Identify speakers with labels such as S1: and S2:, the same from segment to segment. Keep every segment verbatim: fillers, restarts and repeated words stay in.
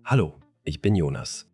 S1: Hallo, ich bin Jonas.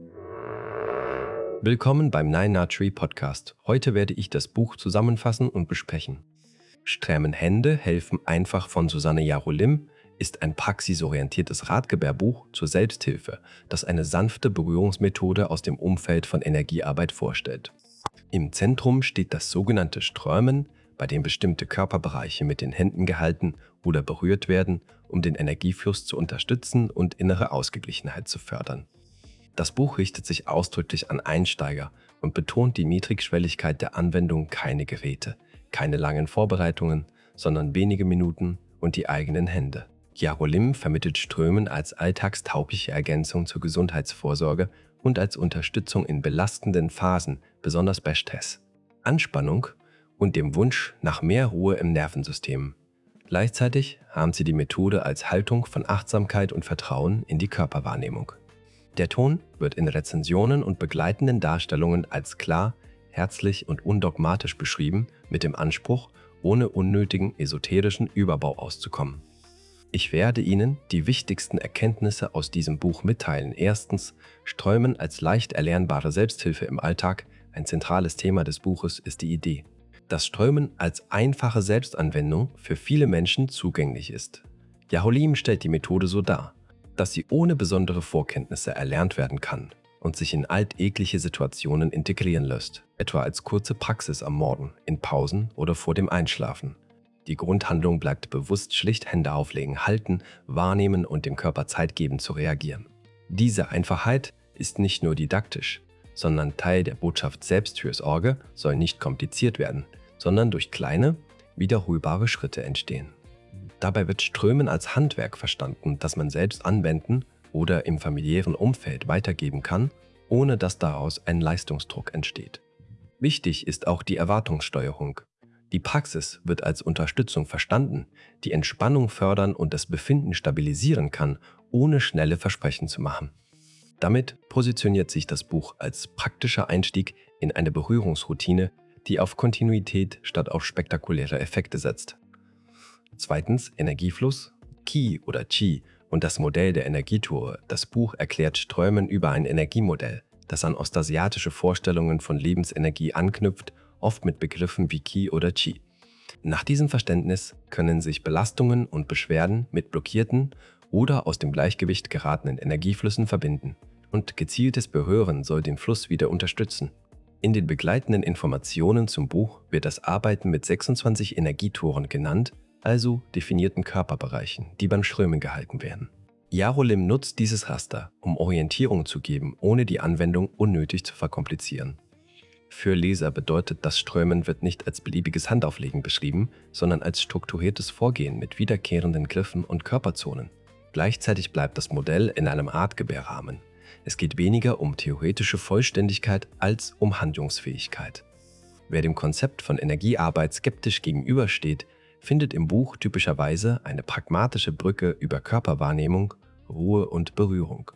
S1: Willkommen beim Nine Nurtury Podcast. Heute werde ich das Buch zusammenfassen und besprechen. Strämen Hände helfen einfach von Susanne Jarolim ist ein praxisorientiertes Ratgeberbuch zur Selbsthilfe, das eine sanfte Berührungsmethode aus dem Umfeld von Energiearbeit vorstellt. Im Zentrum steht das sogenannte Strömen, bei dem bestimmte Körperbereiche mit den Händen gehalten oder berührt werden, um den Energiefluss zu unterstützen und innere Ausgeglichenheit zu fördern. Das Buch richtet sich ausdrücklich an Einsteiger und betont die Niedrigschwelligkeit der Anwendung, keine Geräte, keine langen Vorbereitungen, sondern wenige Minuten und die eigenen Hände. Jarolim vermittelt Strömen als alltagstaugliche Ergänzung zur Gesundheitsvorsorge und als Unterstützung in belastenden Phasen, besonders bei Stress, Anspannung und dem Wunsch nach mehr Ruhe im Nervensystem. Gleichzeitig haben sie die Methode als Haltung von Achtsamkeit und Vertrauen in die Körperwahrnehmung. Der Ton wird in Rezensionen und begleitenden Darstellungen als klar, herzlich und undogmatisch beschrieben, mit dem Anspruch, ohne unnötigen esoterischen Überbau auszukommen. Ich werde Ihnen die wichtigsten Erkenntnisse aus diesem Buch mitteilen. Erstens, Strömen als leicht erlernbare Selbsthilfe im Alltag. Ein zentrales Thema des Buches ist die Idee, dass Strömen als einfache Selbstanwendung für viele Menschen zugänglich ist. Jarolim stellt die Methode so dar, dass sie ohne besondere Vorkenntnisse erlernt werden kann und sich in alltägliche Situationen integrieren lässt, etwa als kurze Praxis am Morgen, in Pausen oder vor dem Einschlafen. Die Grundhandlung bleibt bewusst schlicht Hände auflegen, halten, wahrnehmen und dem Körper Zeit geben zu reagieren. Diese Einfachheit ist nicht nur didaktisch, sondern Teil der Botschaft Selbstfürsorge soll nicht kompliziert werden, sondern durch kleine, wiederholbare Schritte entstehen. Dabei wird Strömen als Handwerk verstanden, das man selbst anwenden oder im familiären Umfeld weitergeben kann, ohne dass daraus ein Leistungsdruck entsteht. Wichtig ist auch die Erwartungssteuerung. Die Praxis wird als Unterstützung verstanden, die Entspannung fördern und das Befinden stabilisieren kann, ohne schnelle Versprechen zu machen. Damit positioniert sich das Buch als praktischer Einstieg in eine Berührungsroutine, die auf Kontinuität statt auf spektakuläre Effekte setzt. Zweitens, Energiefluss, Qi oder Qi und das Modell der Energietore. Das Buch erklärt Strömen über ein Energiemodell, das an ostasiatische Vorstellungen von Lebensenergie anknüpft, oft mit Begriffen wie Qi oder Qi. Nach diesem Verständnis können sich Belastungen und Beschwerden mit blockierten oder aus dem Gleichgewicht geratenen Energieflüssen verbinden. Und gezieltes Berühren soll den Fluss wieder unterstützen. In den begleitenden Informationen zum Buch wird das Arbeiten mit sechsundzwanzig Energietoren genannt, also definierten Körperbereichen, die beim Strömen gehalten werden. Jarolim nutzt dieses Raster, um Orientierung zu geben, ohne die Anwendung unnötig zu verkomplizieren. Für Leser bedeutet das Strömen wird nicht als beliebiges Handauflegen beschrieben, sondern als strukturiertes Vorgehen mit wiederkehrenden Griffen und Körperzonen. Gleichzeitig bleibt das Modell in einem Ratgeberrahmen. Es geht weniger um theoretische Vollständigkeit als um Handlungsfähigkeit. Wer dem Konzept von Energiearbeit skeptisch gegenübersteht, findet im Buch typischerweise eine pragmatische Brücke über Körperwahrnehmung, Ruhe und Berührung.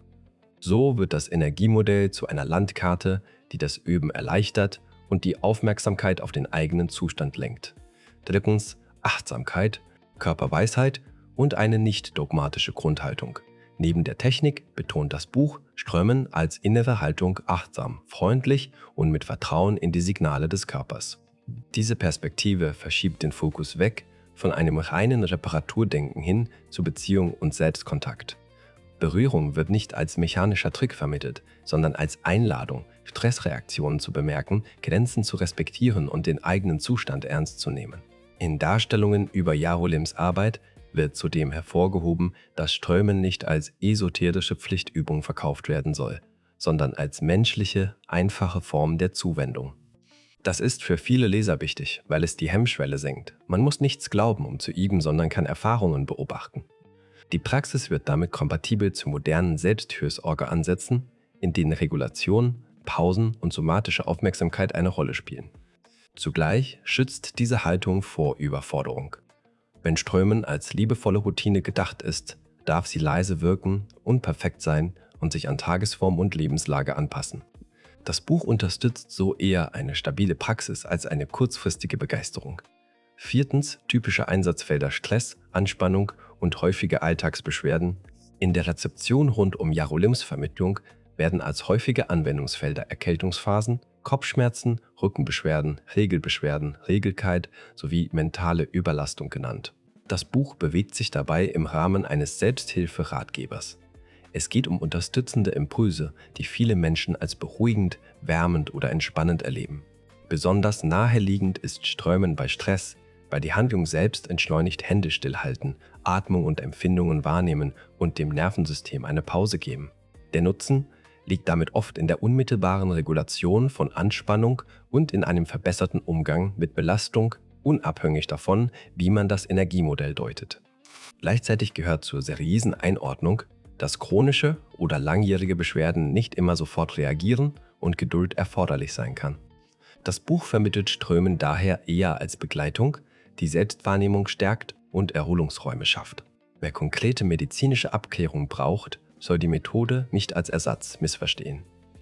S1: So wird das Energiemodell zu einer Landkarte, die das Üben erleichtert und die Aufmerksamkeit auf den eigenen Zustand lenkt. Drittens, Achtsamkeit, Körperweisheit und eine nicht dogmatische Grundhaltung. Neben der Technik betont das Buch Strömen als innere Haltung achtsam, freundlich und mit Vertrauen in die Signale des Körpers. Diese Perspektive verschiebt den Fokus weg von einem reinen Reparaturdenken hin zu Beziehung und Selbstkontakt. Berührung wird nicht als mechanischer Trick vermittelt, sondern als Einladung, Stressreaktionen zu bemerken, Grenzen zu respektieren und den eigenen Zustand ernst zu nehmen. In Darstellungen über Jarolims Arbeit wird zudem hervorgehoben, dass Strömen nicht als esoterische Pflichtübung verkauft werden soll, sondern als menschliche, einfache Form der Zuwendung. Das ist für viele Leser wichtig, weil es die Hemmschwelle senkt. Man muss nichts glauben, um zu üben, sondern kann Erfahrungen beobachten. Die Praxis wird damit kompatibel zu modernen Selbstfürsorgeansätzen, in denen Regulation, Pausen und somatische Aufmerksamkeit eine Rolle spielen. Zugleich schützt diese Haltung vor Überforderung. Wenn Strömen als liebevolle Routine gedacht ist, darf sie leise wirken, unperfekt sein und sich an Tagesform und Lebenslage anpassen. Das Buch unterstützt so eher eine stabile Praxis als eine kurzfristige Begeisterung. Viertens, typische Einsatzfelder Stress, Anspannung und häufige Alltagsbeschwerden. In der Rezeption rund um Jarolims Vermittlung werden als häufige Anwendungsfelder Erkältungsphasen, Kopfschmerzen, Rückenbeschwerden, Regelbeschwerden, Regelkeit sowie mentale Überlastung genannt. Das Buch bewegt sich dabei im Rahmen eines Selbsthilfe-Ratgebers. Es geht um unterstützende Impulse, die viele Menschen als beruhigend, wärmend oder entspannend erleben. Besonders naheliegend ist Strömen bei Stress, bei die Handlung selbst entschleunigt Hände stillhalten, Atmung und Empfindungen wahrnehmen und dem Nervensystem eine Pause geben. Der Nutzen liegt damit oft in der unmittelbaren Regulation von Anspannung und in einem verbesserten Umgang mit Belastung, unabhängig davon, wie man das Energiemodell deutet. Gleichzeitig gehört zur seriösen Einordnung, dass chronische oder langjährige Beschwerden nicht immer sofort reagieren und Geduld erforderlich sein kann. Das Buch vermittelt Strömen daher eher als Begleitung, die Selbstwahrnehmung stärkt und Erholungsräume schafft. Wer konkrete medizinische Abklärung braucht, soll die Methode nicht als Ersatz missverstehen.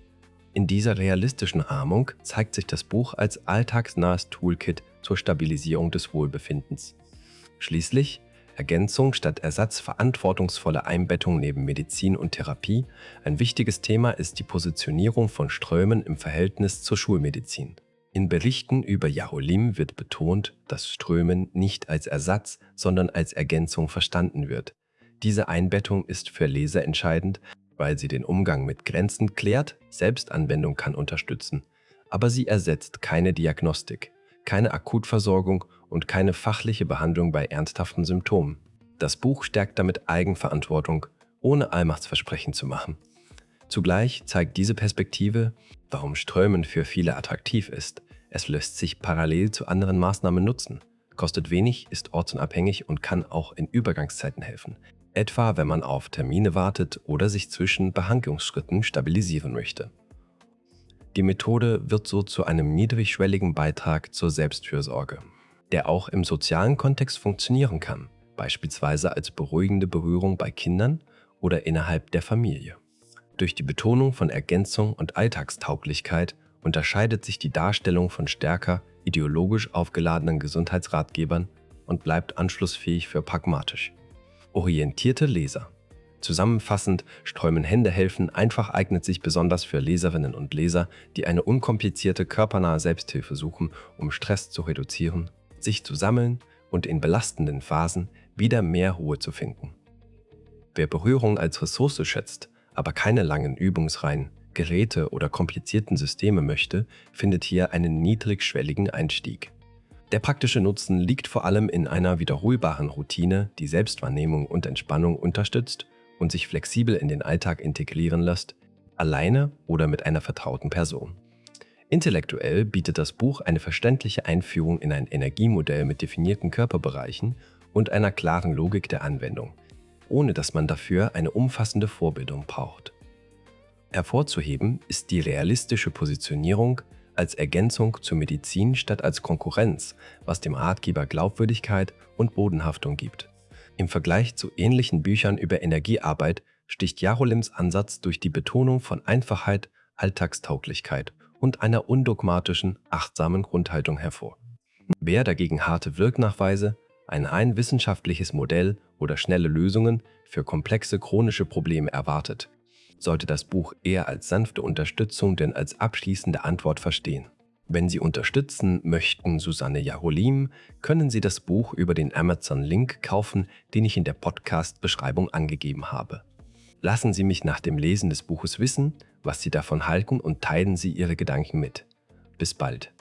S1: In dieser realistischen Rahmung zeigt sich das Buch als alltagsnahes Toolkit zur Stabilisierung des Wohlbefindens. Schließlich Ergänzung statt Ersatz, verantwortungsvolle Einbettung neben Medizin und Therapie. Ein wichtiges Thema ist die Positionierung von Strömen im Verhältnis zur Schulmedizin. In Berichten über Jarolim wird betont, dass Strömen nicht als Ersatz, sondern als Ergänzung verstanden wird. Diese Einbettung ist für Leser entscheidend, weil sie den Umgang mit Grenzen klärt, Selbstanwendung kann unterstützen, aber sie ersetzt keine Diagnostik, keine Akutversorgung und keine fachliche Behandlung bei ernsthaften Symptomen. Das Buch stärkt damit Eigenverantwortung, ohne Allmachtsversprechen zu machen. Zugleich zeigt diese Perspektive, warum Strömen für viele attraktiv ist. Es lässt sich parallel zu anderen Maßnahmen nutzen, kostet wenig, ist ortsunabhängig und kann auch in Übergangszeiten helfen. Etwa wenn man auf Termine wartet oder sich zwischen Behandlungsschritten stabilisieren möchte. Die Methode wird so zu einem niedrigschwelligen Beitrag zur Selbstfürsorge, der auch im sozialen Kontext funktionieren kann, beispielsweise als beruhigende Berührung bei Kindern oder innerhalb der Familie. Durch die Betonung von Ergänzung und Alltagstauglichkeit unterscheidet sich die Darstellung von stärker ideologisch aufgeladenen Gesundheitsratgebern und bleibt anschlussfähig für pragmatisch orientierte Leser. Zusammenfassend, Strömen Hände helfen einfach eignet sich besonders für Leserinnen und Leser, die eine unkomplizierte körpernahe Selbsthilfe suchen, um Stress zu reduzieren, sich zu sammeln und in belastenden Phasen wieder mehr Ruhe zu finden. Wer Berührung als Ressource schätzt, aber keine langen Übungsreihen, Geräte oder komplizierten Systeme möchte, findet hier einen niedrigschwelligen Einstieg. Der praktische Nutzen liegt vor allem in einer wiederholbaren Routine, die Selbstwahrnehmung und Entspannung unterstützt und sich flexibel in den Alltag integrieren lässt, alleine oder mit einer vertrauten Person. Intellektuell bietet das Buch eine verständliche Einführung in ein Energiemodell mit definierten Körperbereichen und einer klaren Logik der Anwendung, ohne dass man dafür eine umfassende Vorbildung braucht. Hervorzuheben ist die realistische Positionierung als Ergänzung zur Medizin statt als Konkurrenz, was dem Ratgeber Glaubwürdigkeit und Bodenhaftung gibt. Im Vergleich zu ähnlichen Büchern über Energiearbeit sticht Jarolims Ansatz durch die Betonung von Einfachheit, Alltagstauglichkeit und einer undogmatischen, achtsamen Grundhaltung hervor. Wer dagegen harte Wirknachweise, ein rein wissenschaftliches Modell oder schnelle Lösungen für komplexe chronische Probleme erwartet, sollte das Buch eher als sanfte Unterstützung denn als abschließende Antwort verstehen. Wenn Sie unterstützen möchten Susanne Jarolim, können Sie das Buch über den Amazon-Link kaufen, den ich in der Podcast-Beschreibung angegeben habe. Lassen Sie mich nach dem Lesen des Buches wissen, was Sie davon halten und teilen Sie Ihre Gedanken mit. Bis bald.